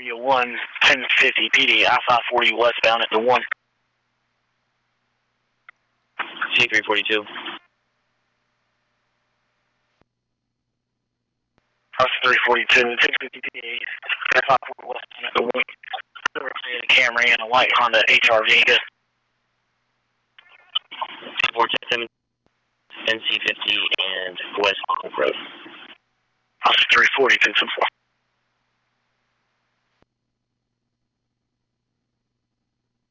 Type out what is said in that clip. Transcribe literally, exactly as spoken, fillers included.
Radio one, ten fifty P D, I five forty westbound at the one. C three forty-two. House three forty-two, ten fifty P D, I five forty westbound at the one. The Camry and a white Honda H R V. four ten seven, N C fifty, and West Oak Road. House three forty, ten four.